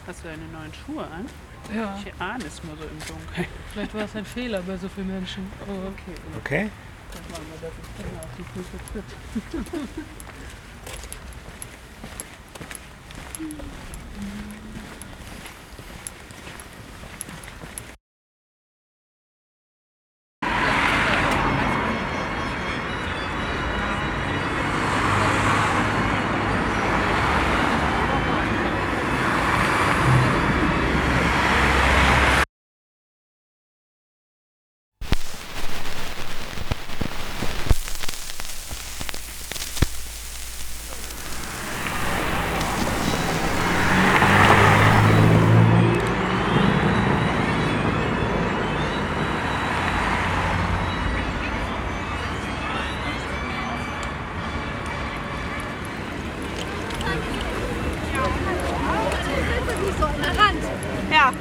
Hast du deine neuen Schuhe an? Ja. Ich ahne es nur so im Dunkeln. Vielleicht war es ein Fehler bei so vielen Menschen. Oh. Okay. Dann machen wir das jetzt immer auf die Füße tritt. Ja.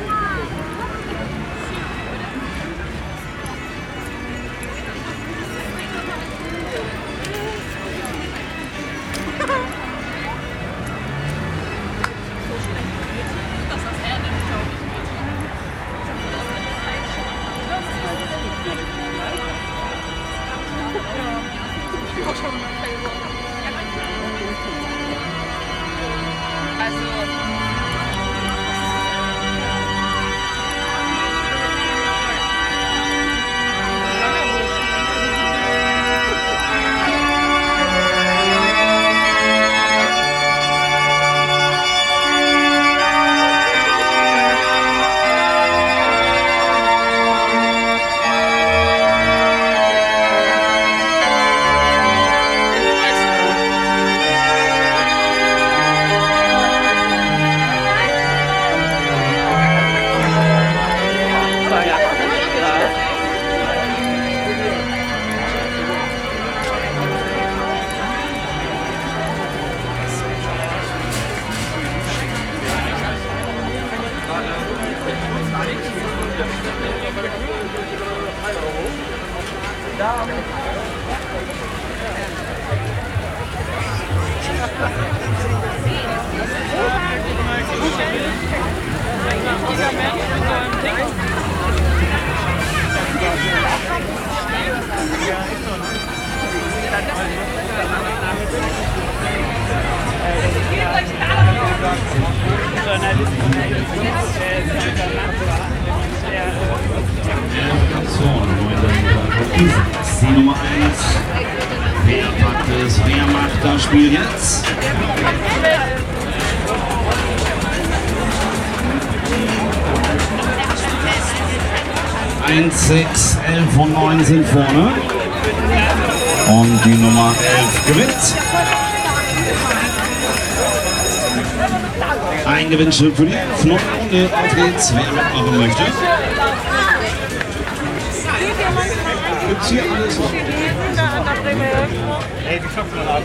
Die Nummer 1. Wer packt es? Wer macht das Spiel jetzt? Eins, 6, 11 und 9 sind vorne. Und die Nummer 11 gewinnt. Ein Gewinnschild für die 11. Runde. Auf geht's, wer mitmachen möchte. Gibt's hier alles? Hey, die Schokolade.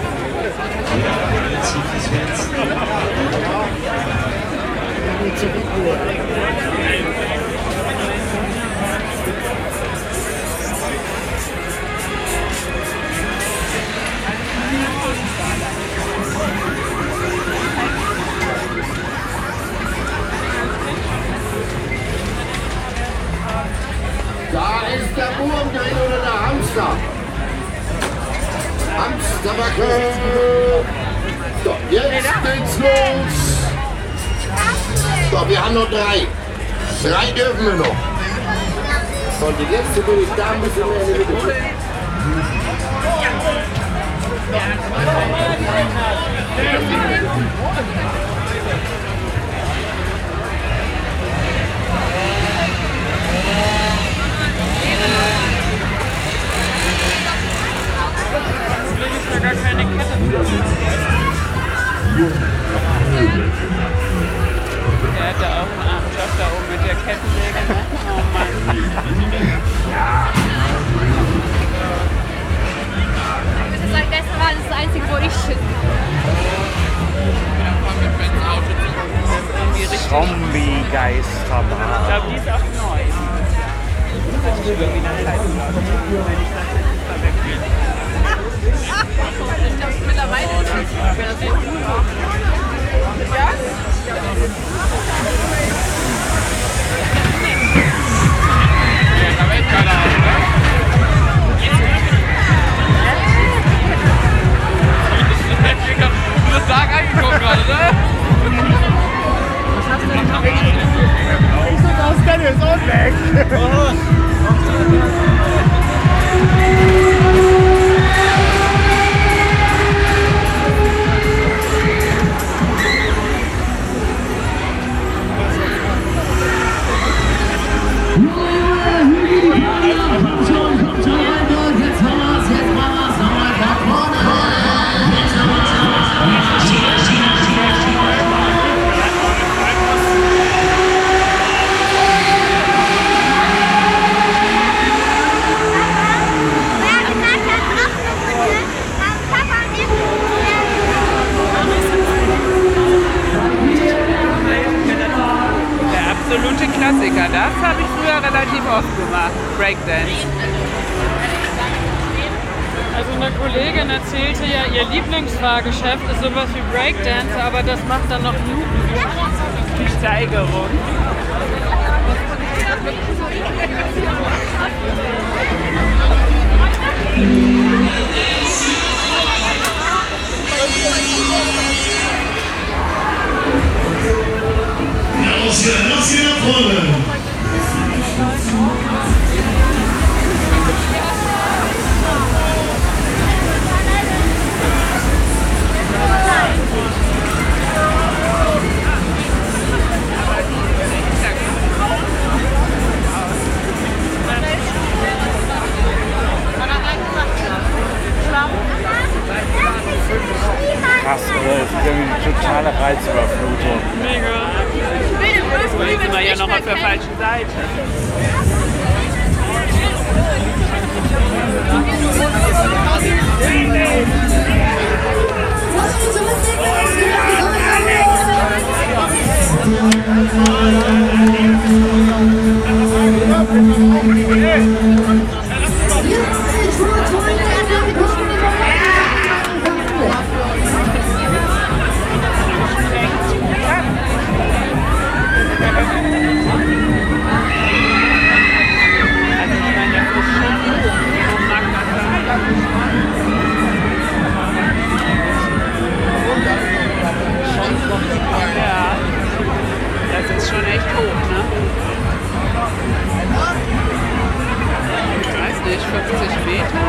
Da ist der Wurm drin oder der Hamster. Hamsterbacke. So, jetzt geht's los. So, wir haben noch 3. 3 dürfen wir noch. Und die letzte würde ich da ein bisschen mehr in die Mitte schicken. Gar keine Kette. Der hat da auch einen armen Job da oben mit der Kettensäge. Oh Mann. Ich würde sagen, das war das Einzige, wo ich schütze. Zombie-Geisterbahn. Ich glaube, die ist auch neu. Das ist irgendwie eine Zeit. Mittlerweile ist das sehr cool. Ja? Breakdance. Also eine Kollegin erzählte ja, ihr Lieblingsfahrgeschäft ist sowas wie Breakdance, aber das macht dann noch Jugendliche. Die Steigerung. Lass sie nach vorne. Krass, oder? Das ist irgendwie eine totale Reizüberflutung. Mega. Jetzt sind wir ja noch auf der falschen Seite. Ja, das ist schon echt hoch, ne? Ich weiß nicht, 50 Meter?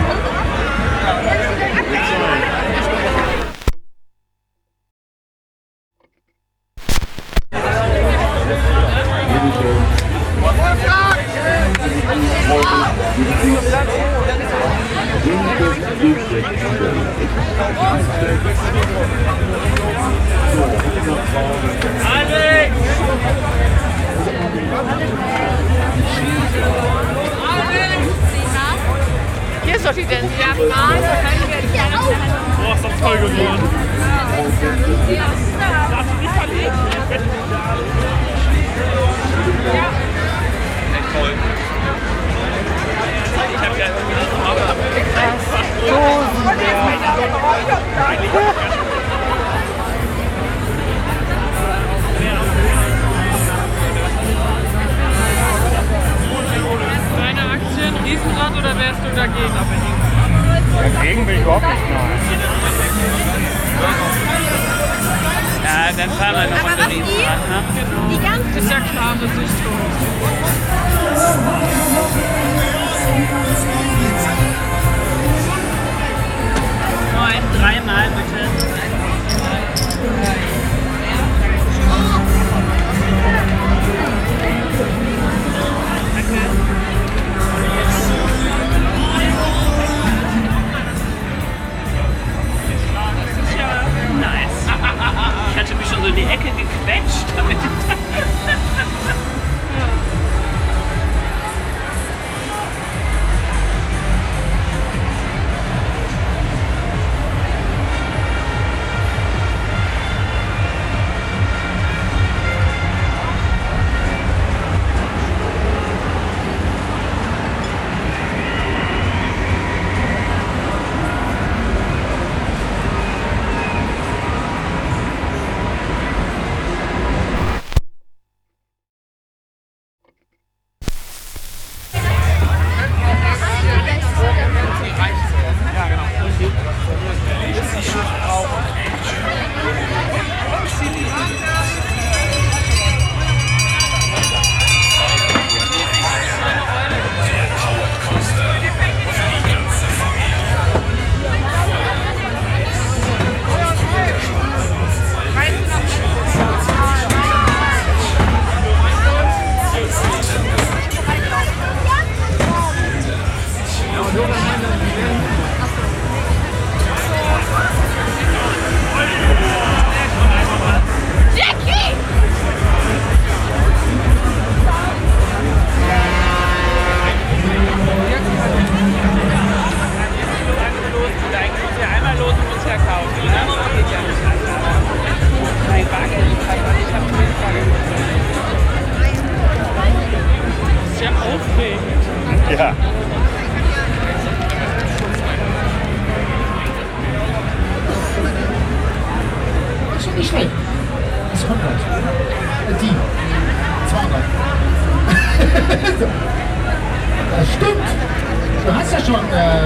Hier ist doch die Dance. Ja, mal, da können wir die Hand. Boah, ist das toll geworden. Darfst du nicht verlegen? Ja. Echt toll. Ich hab ja irgendwie das Auge Deine Aktien, Riesenrad oder wärst du dagegen? Dagegen will ich überhaupt nicht machen. Ja, dann fahren wir noch unter die Riesenrad, ne? Die ganze Ist ja klar, das ist so. 3-mal bitte. Das ist ja nice. Ich hatte mich schon so in die Ecke gequetscht damit.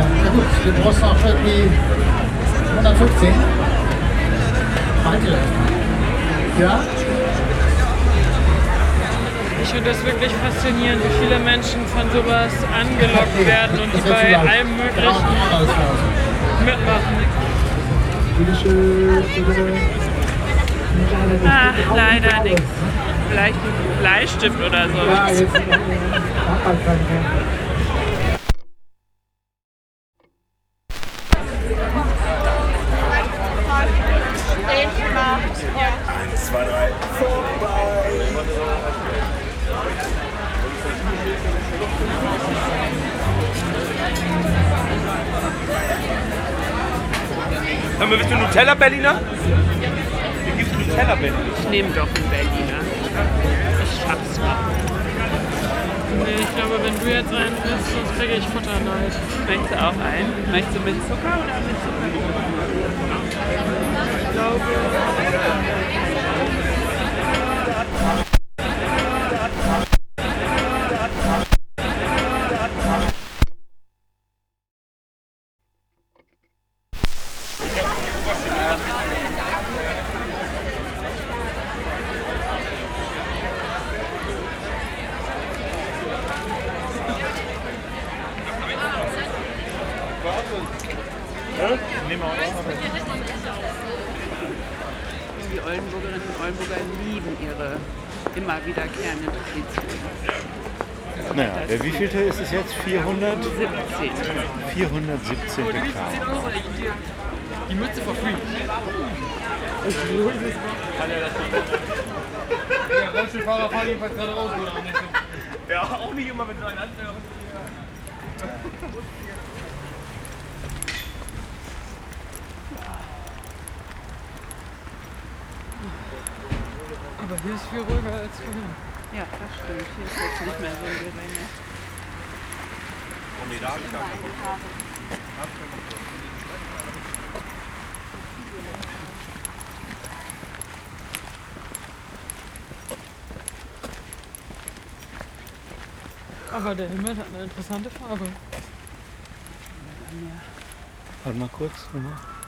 Na gut, du brauchst auch irgendwie 115. Weiter. Ja? Ich finde das wirklich faszinierend, wie viele Menschen von sowas angelockt werden und die bei allem Möglichen mitmachen. Ach, leider nichts. Vielleicht ein Bleistift oder so. Ja, jetzt. Hör mal, bist du Nutella-Berliner? Wie gibst du Nutella-Berliner? Ich nehme doch einen Berliner. Ich schaff's noch. Nee, ich glaube, wenn du jetzt einen isst, sonst kriege ich Futterneid. Möchtest du auch einen? Möchtest du mit Zucker oder mit Zucker? Ich glaube. Die Oldenburgerinnen und Oldenburger lieben ihre immer wiederkehrenden Traditionen. Naja, der wievielte ist es jetzt? 417. 17. Dekade. Die Mütze for free. Der Rollstuhlfahrer fährt jedenfalls gerade raus, oder? Ja, auch nicht immer mit so einem Anfänger. Aber hier ist viel ruhiger als vorhin. Ja, das stimmt. Hier ist jetzt nicht mehr so ein Geränge. Aber der Himmel hat eine interessante Farbe. Warte mal kurz. Nochmal.